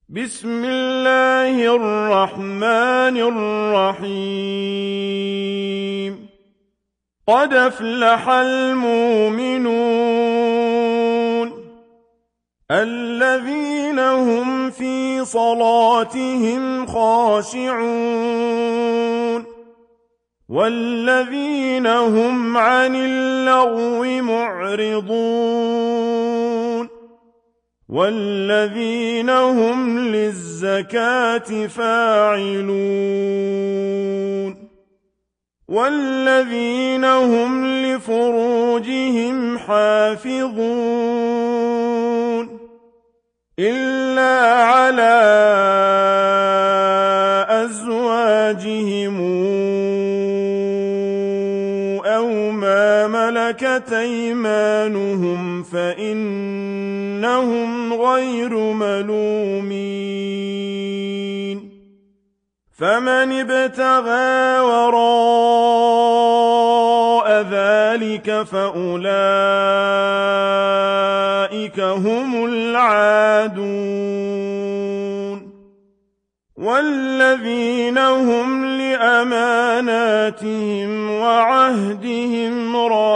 بسم الله الرحمن الرحيم قد أفلح المؤمنون الذين هم في صلاتهم خاشعون والذين هم عن اللغو معرضون والذين هم للزكاة فاعلون والذين هم لفروجهم حافظون إلا على أزواجهم أو ما ملكت أيمانهم فإنهم غير ملومين فمن ابتغى وراء ذلك فأولئك هم العادون والذين هم لأماناتهم وعهدهم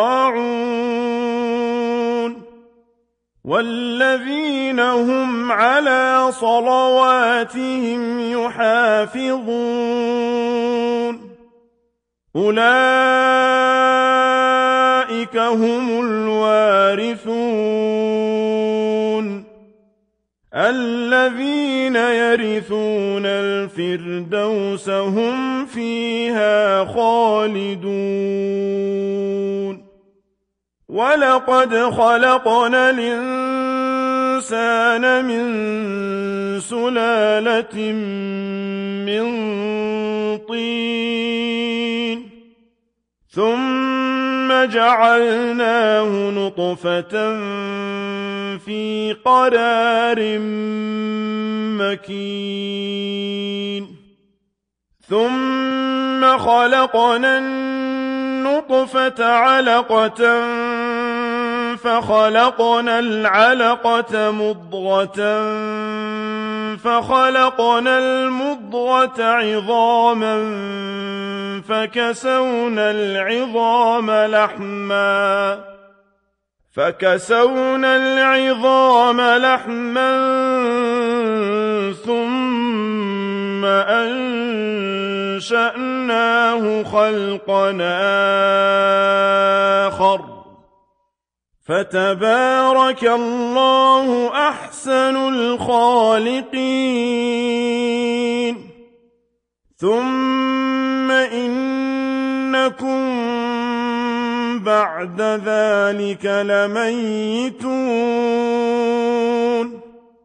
راعون والذين هم على صلواتهم يحافظون أولئك هم الوارثون الذين يرثون الفردوس هم فيها خالدون ولقد خلقنا الإنسان من سلالة من طين ثم جعلناه نطفة في قرار مكين ثم خلقنا النطفة علقة فخلقنا العلقة مضغة فخلقنا المضغة عظاما فكسونا العظام لحما ثم أنشأناه خلقا آخر فتبارك الله أحسن الخالقين ثم إنكم بعد ذلك لميتون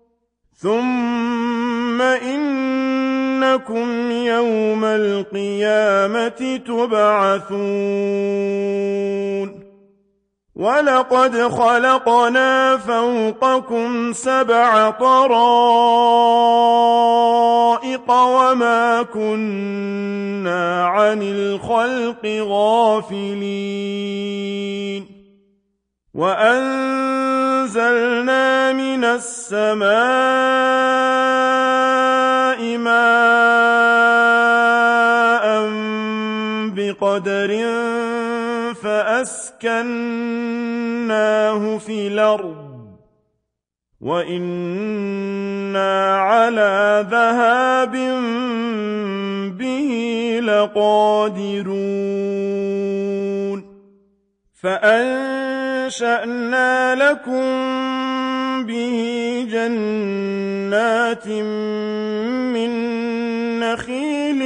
ثم إنكم يوم القيامة تبعثون ولقد خلقنا فوقكم 7 طرائق وما كنا عن الخلق غافلين وأنزلنا من السماء ماء بقدر فأسكناه في الأرض وإنا على ذهاب به لقادرون فأنشأنا لكم به جنات من نخيل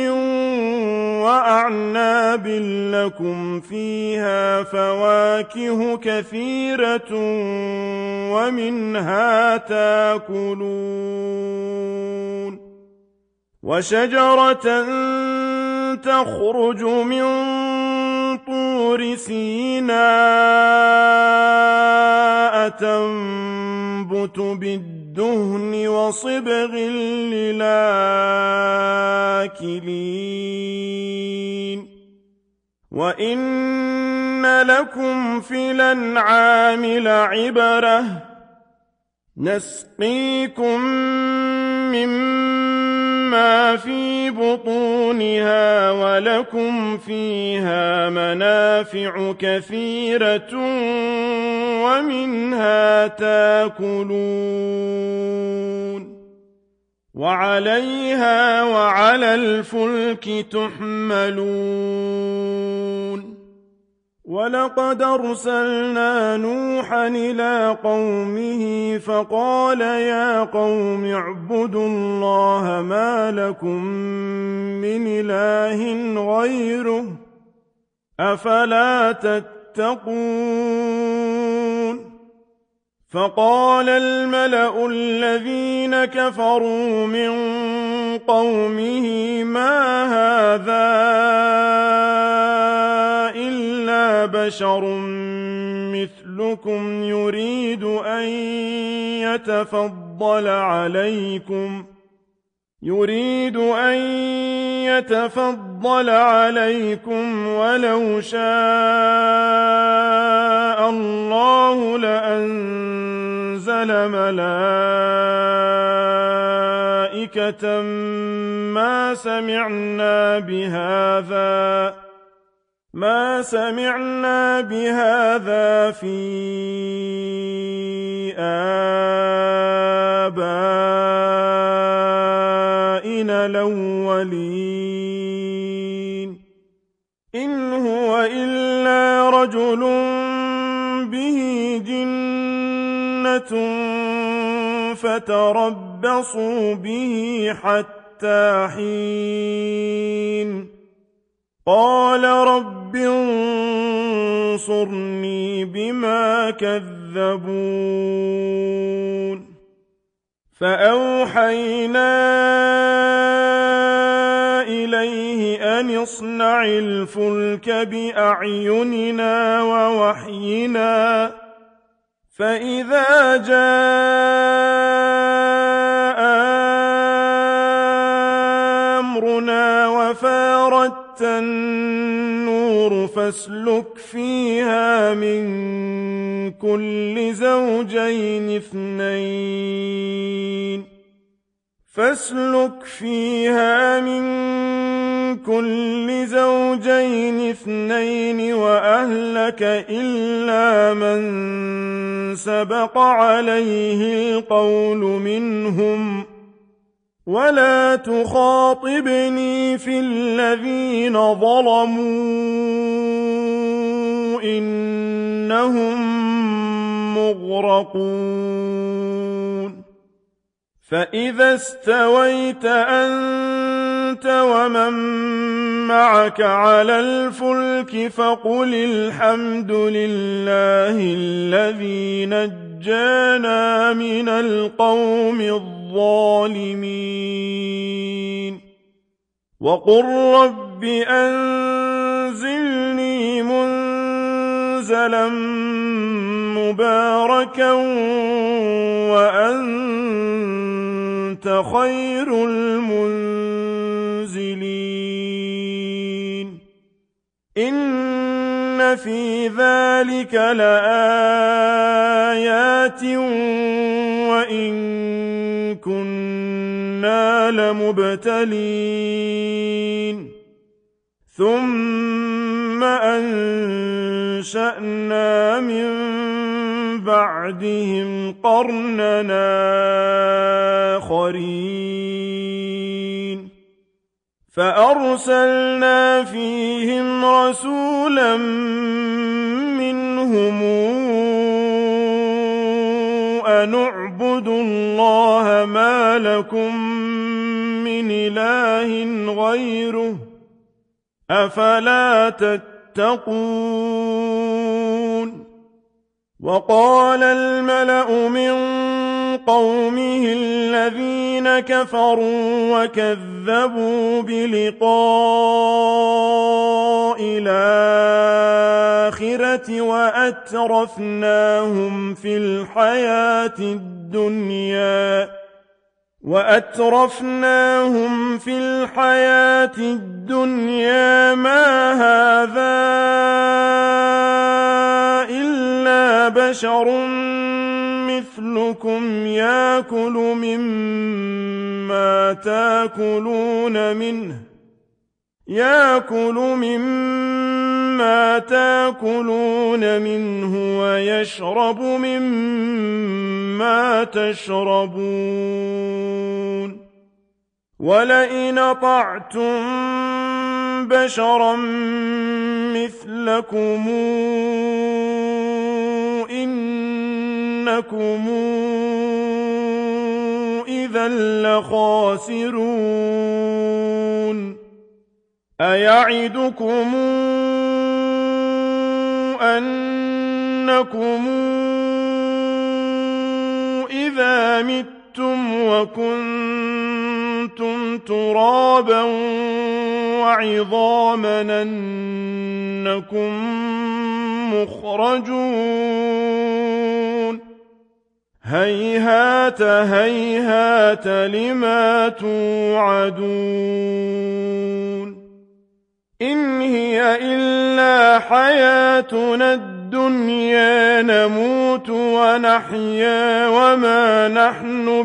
وأعناب لكم فيها فواكه كثيرة ومنها تاكلون وشجرة تخرج من طور سيناء تنبت بالدهن وصبغ للآكلين وإن لكم في الأنعام لعبرة نسقيكم مما في بطونها ولكم فيها منافع كثيرة ومنها تاكلون وعليها وعلى الفلك تحملون ولقد أرسلنا نوحا إلى قومه فقال يا قوم اعبدوا الله ما لكم من إله غيره أفلا تتقون فقال الملأ الذين كفروا من قومه ما هذا إلا بشر مثلكم يريد أن يتفضل عليكم ولو شاء الله لأنزل ملائكة ما سمعنا بهذا في آبائنا الأولين إن هو إلا رجل به جنة فتربصوا به حتى حين قال رب انصرني بما كذبون فأوحينا إليه أن اصنع الفلك بأعيننا ووحينا فإذا جاء أمرنا وفارت النور فاسلك فيها من كل زوجين اثنين وأهلك إلا من سبق عليه القول منهم ولا تخاطبني في الذين ظلموا إنهم مغرقون فإذا استويت أنت ومن معك على الفلك فقل الحمد لله الذي نجانا من القوم الظالمين وقل رب أنزلني منزلا مباركا وأنت خير المنزلين إن في ذلك لآيات وإن كنا لمبتلين ثم أنشأنا من بعدهم قرننا آخرين فأرسلنا فيهم رسولا منهم أن اعبدوا الله ما لكم من إله غيره أفلا تتقون وقال الملأ من قومه الذين كفروا وكذبوا بلقاء الآخرة وأترفناهم في الحياة الدنيا ما هذا إلا بشر مثلكم يأكل مما مما تاكلون منه ويشرب مما تشربون ولئن أطعتم بشرا مثلكم إنكم إذا لخاسرون أيعدكم أنكم إذا متم وكنتم ترابا وعظاما أنكم مخرجون هيهات هيهات لما توعدون إن هي إلا حياتنا الدنيا نموت ونحيا وما نحن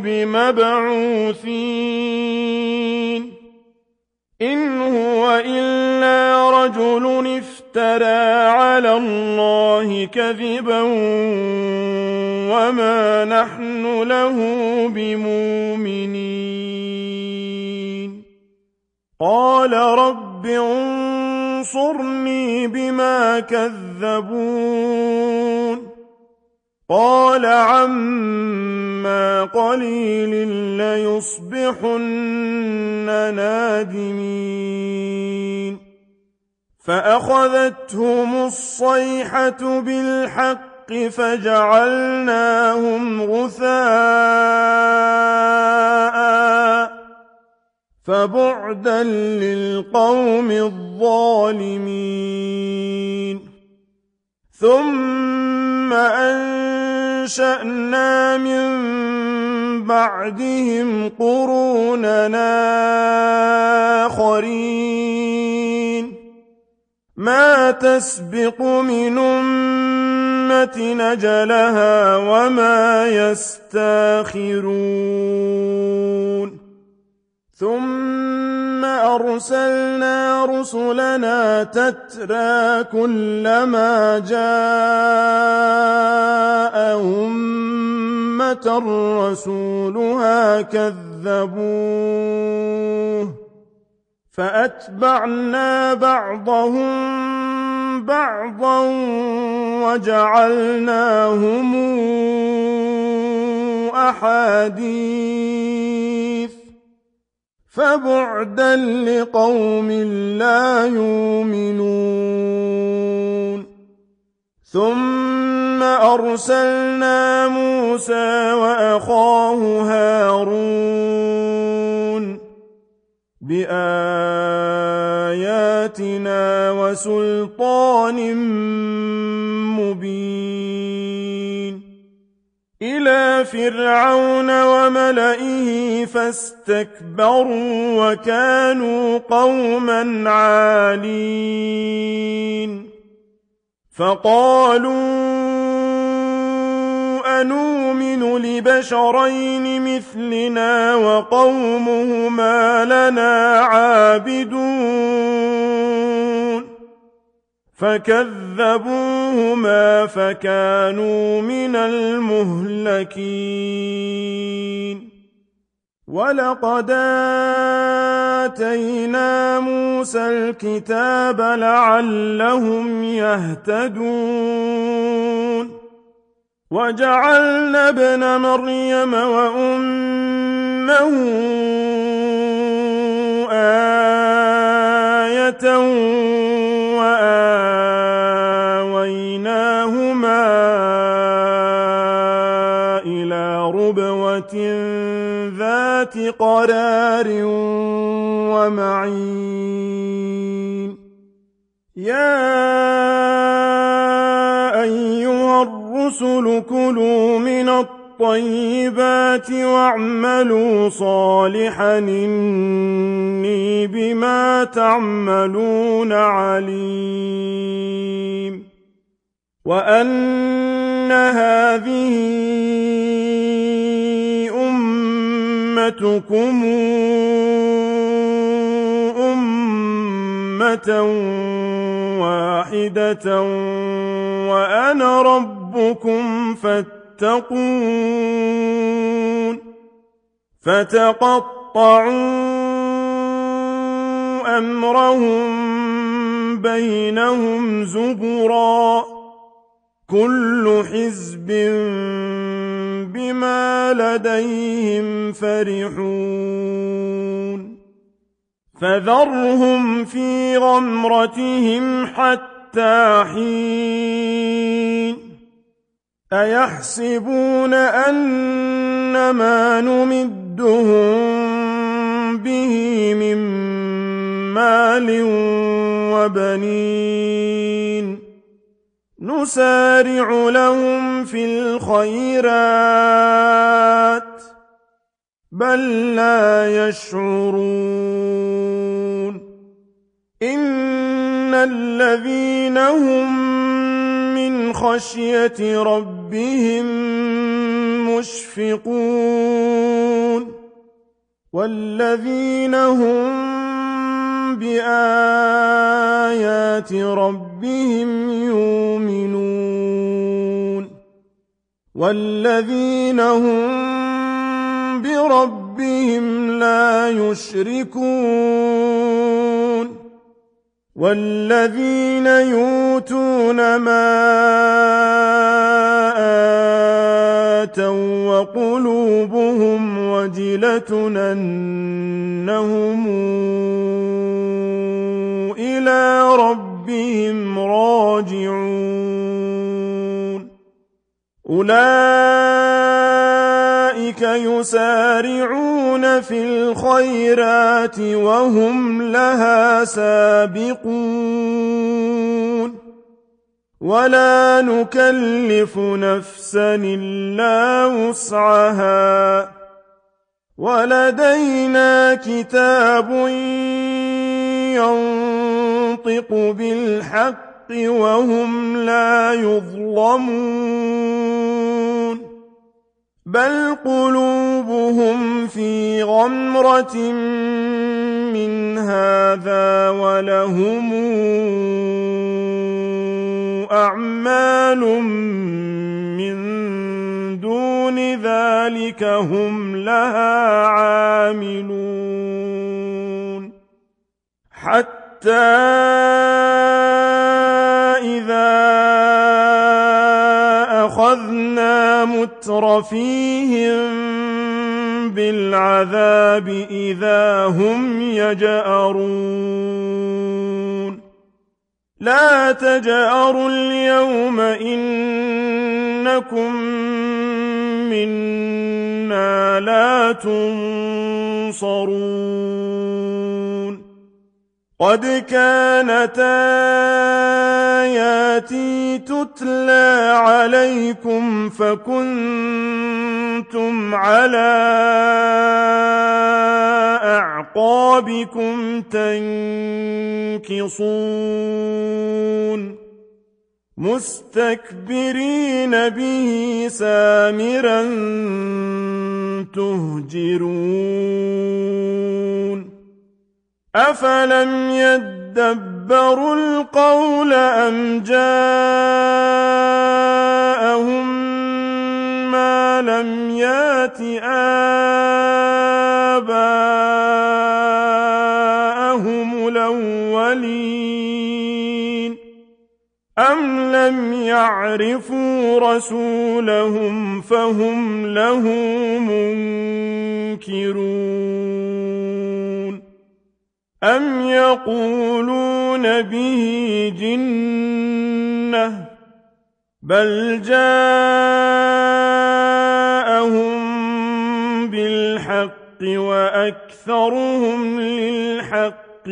بمبعوثين إن هو إلا رجل افترى على الله كذبا وما نحن له بمؤمنين قال رب انصرني بما كذبون قال عما قليل ليصبحن نادمين فأخذتهم الصيحة بالحق فجعلناهم غثاء فبعدا للقوم الظالمين ثم أنشأنا من بعدهم قروننا آخرين ما تسبق من أمة أجلها وما يستاخرون ثم أرسلنا رسلنا تترى كلما جاء أمة رسولها كذبوه فأتبعنا بعضهم بعضا وجعلناهم أحاديث فبعدا لقوم لا يؤمنون ثم أرسلنا موسى وأخاه هارون بآياتنا وسلطان مبين إلى فرعون وملئه فاستكبروا وكانوا قوما عالين فقالوا أنؤمن لبشرين مثلنا وقومهما لنا عابدون فكذبوهما فكانوا من المهلكين ولقد آتينا موسى الكتاب لعلهم يهتدون وجعلنا ابن مريم وأمه آية وآويناهما إلى ربوة ذات قرار ومعين يا أيها الرسل كلوا من الطيبات واعملوا صالحا إني بما تعملون عليم وأن هذه أمتكم أمة واحدة وأنا ربكم فاتقون فتقطعوا أمرهم بينهم زبرا كل حزب بما لديهم فرحون فذرهم في غمرتهم حتى حين أيحسبون أن ما نمدهم به من مال وبنين نسارع لهم في الخيرات بل لا يشعرون إن الذين هم من خشية ربهم مشفقون والذين هم بآيات ربهم يؤمنون والذين هم بربهم لا يشركون والذين يؤتون ما آتوا وقلوبهم وجلة أنهم إلى ربهم راجعون أولئك يسارعون في الخيرات وهم لها سابقون ولا نكلف نفسا إلا وسعها ولدينا كتاب ينطق بالحق وهم لا يظلمون بل قلوبهم في غمرة من هذا ولهم أعمال من دون ذلك هم لها عاملون حتى إذا أخذنا مترفيهم بالعذاب إذا هم يجأرون لا تجأروا اليوم إنكم منا لا تنصرون قد كانت آياتي تتلى عليكم فكنتم على أعقابكم تنكصون مستكبرين به سامرا تهجرون أفلم يدبروا القول أم جاءهم ما لم يات آباءهم الأولين أم لم يعرفوا رسولهم فهم له منكرون أم يقولون به جنة بل جاءهم بالحق وأكثرهم للحق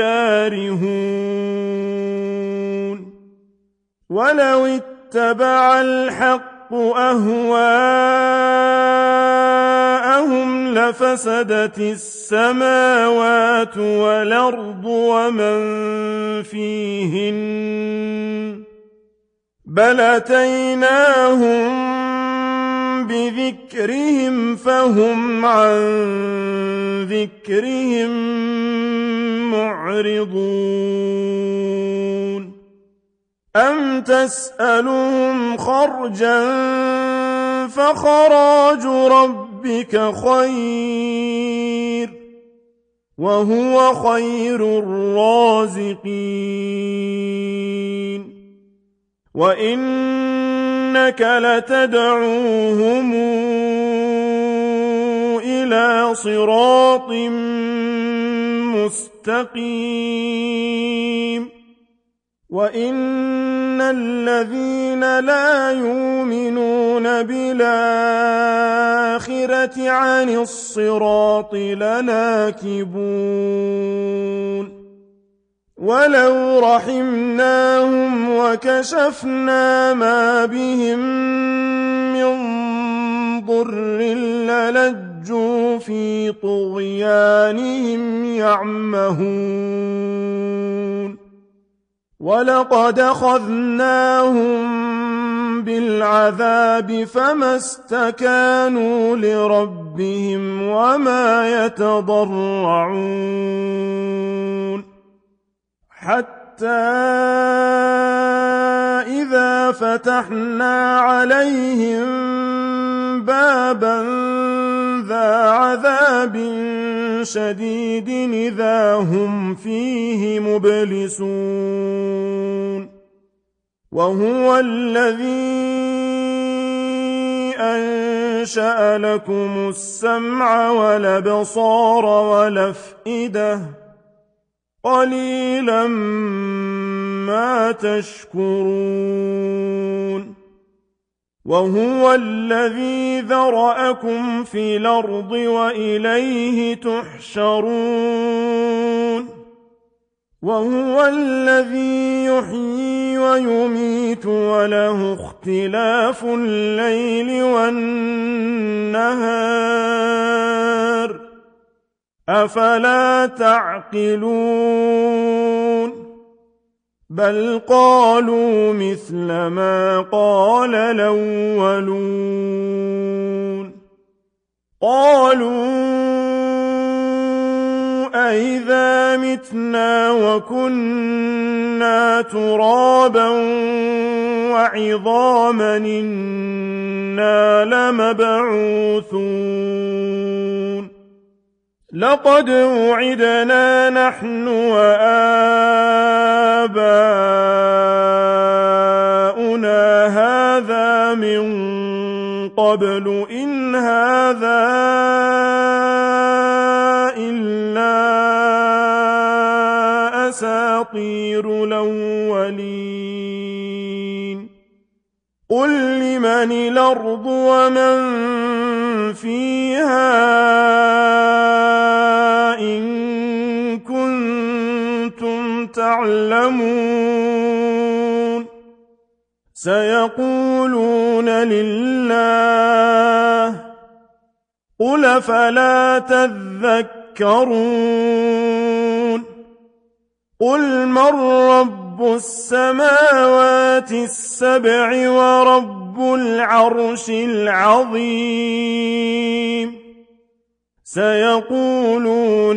كارهون ولو اتبع الحق أهواءهم لفسدت السماوات والأرض ومن فيهن بل أتيناهم بذكرهم فهم عن ذكرهم معرضون أم تسألهم خرجا فخراج ربك خير وهو خير الرازقين وإنك لتدعوهم إلى صراط مستقيم وإن الذين لا يؤمنون بالآخرة عن الصراط لناكبون ولو رحمناهم وكشفنا ما بهم من ضر للجوا في طغيانهم يعمهون ولقد أخذناهم بالعذاب فما استكانوا لربهم وما يتضرعون حتى إذا فتحنا عليهم بابا ذا عذاب شديد إذا هم فيه مبلسون وهو الذي أنشأ لكم السمع والأبصار والأفئدة قليلا ما تشكرون وهو الذي ذرأكم في الأرض وإليه تحشرون وهو الذي يحيي ويميت وله اختلاف الليل والنهار أفلا تعقلون بل قالوا مثل ما قال الأولون قالوا أئذا متنا وكنا ترابا وعظاما إنا لمبعوثون لقد وعدنا نحن وآباؤنا هذا من قبل إن هذا إلا أساطير الأولين قل لمن الأرض ومن فيها إن كنتم تعلمون سيقولون لله قل فلا تذكرون قل من رب السماوات السبع ورب العرش العظيم سيقولون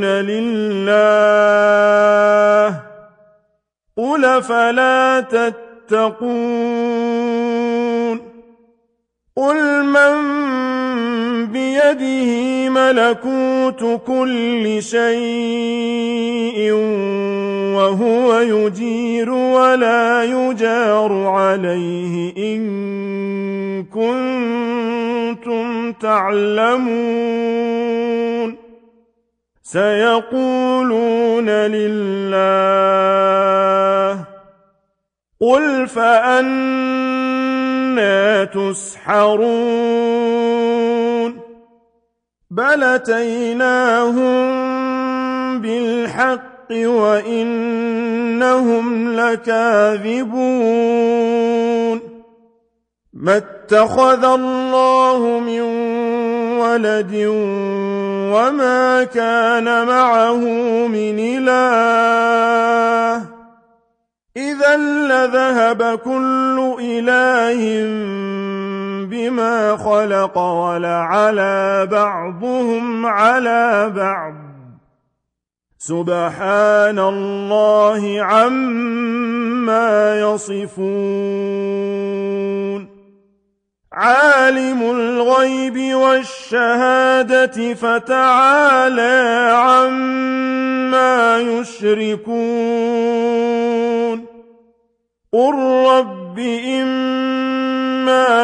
لله قل فلا تتقون قل من بيده ملكوت كل شيء وهو يجير ولا يجار عليه إن كنتم تعلمون سيقولون لله قل فأنى تسحرون بل أتيناهم بالحق وإنهم لكاذبون ما اتخذ الله من ولد وما كان معه من إله إذا لذهب كل إله بما خلق ولعلى بعضهم على بعض سبحان الله عما يصفون عالم الغيب والشهادة فتعالى عما يشركون قل رب إما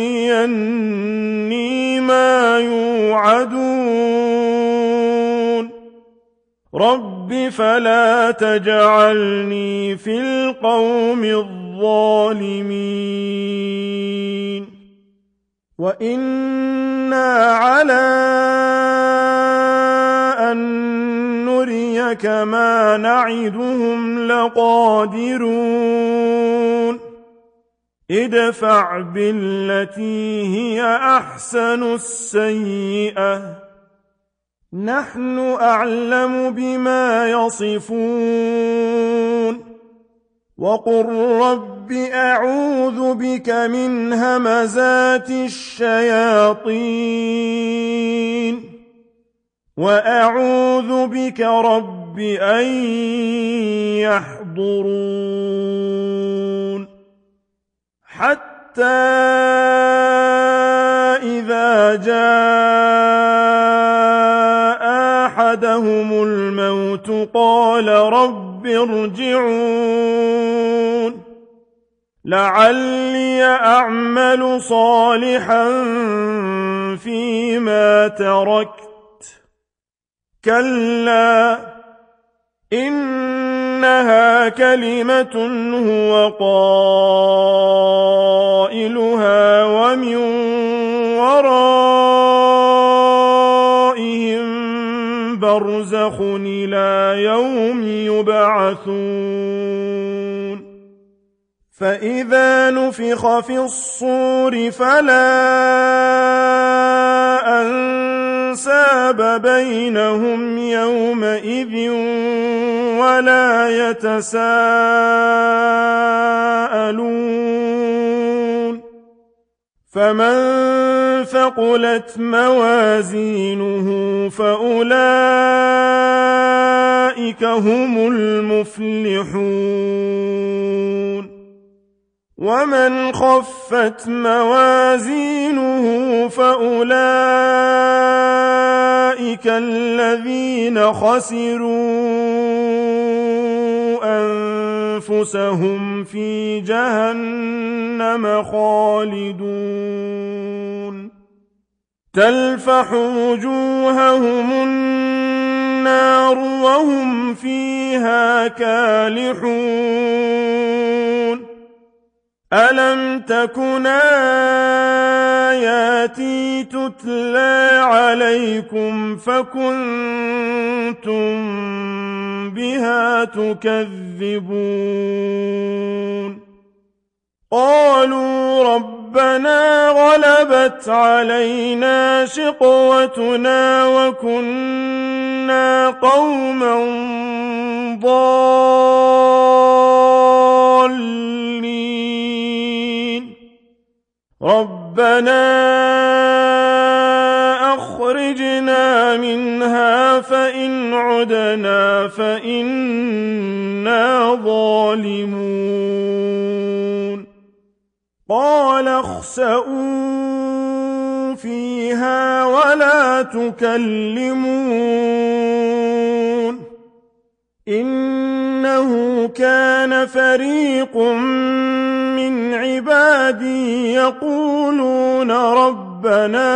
تريني ما يوعدون رب فلا تجعلني في القوم الظالمين وإنا على أن نريك ما نعدهم لقادرون ادفع بالتي هي أحسن السيئة نحن أعلم بما يصفون وقل رب أعوذ بك من همزات الشياطين وأعوذ بك رب أن يحضرون حتى إذا جاء أحدهم الموت قال رب ارجعون لعلي أعمل صالحا فيما تركت كلا إنها كلمة هو قائلها ومن ورائهم برزخ إلى يوم يبعثون فإذا نفخ في الصور فلا أنساب بينهم يومئذ ولا يتساءلون فمن ثقلت موازينه فأولئك هم المفلحون ومن خفت موازينه فأولئك الذين خسروا أنفسهم في جهنم خالدون تلفح وجوههم النار وهم فيها كالحون ألم تكن آياتي تتلى عليكم فكنتم بها تكذبون قالوا ربنا غلبت علينا شقوتنا وكنا قوما ضالين ربنا أخرجنا منها فإن عدنا فإنا ظالمون قال اخسئوا فيها ولا تكلمون إنه كان فريق من عبادي يقولون ربنا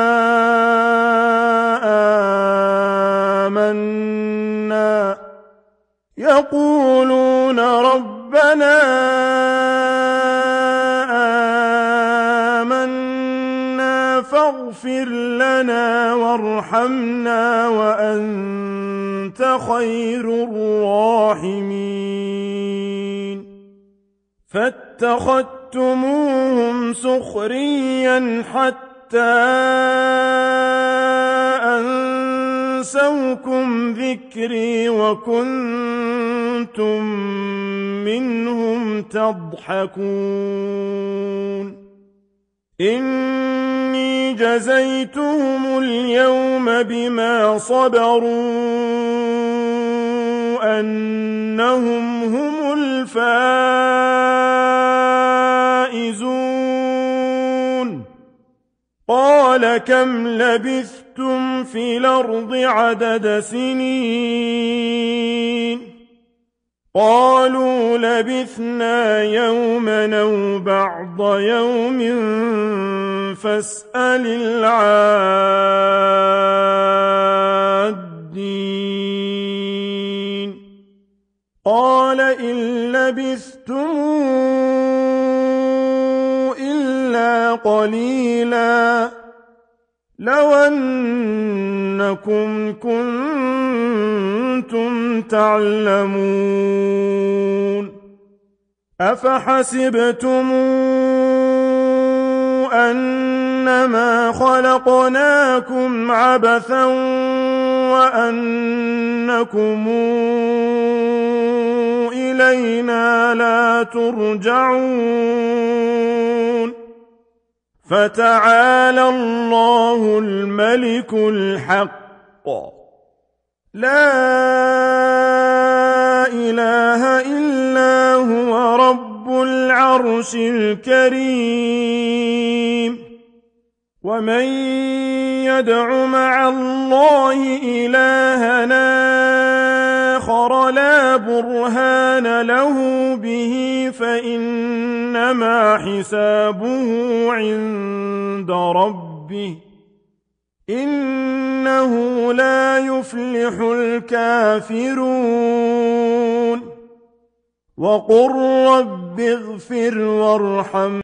آمنا فاغفر لنا وارحمنا وأنت خير الراحمين فاتخذتموهم سخريا حتى أنسوكم ذكري وكنتم منهم تضحكون إني جزيتهم اليوم بما صبروا أنهم هم الفائزون قال كم لبثتم في الأرض عدد سنين قالوا لبثنا يوما أو بعض يوم فاسأل العادين قال إن لبثتم إلا قليلا لو أنكم كنتم تعلمون أفحسبتم أنما خلقناكم عبثا وأنكم إلينا لا ترجعون فتعالى الله الملك الحق لا إله إلا هو رب العرش الكريم ومن يدع مع الله إلهنا آخر لا برهان له به فإنما حسابه عند ربه إنه لا يفلح الكافرون وقل رب اغفر وارحم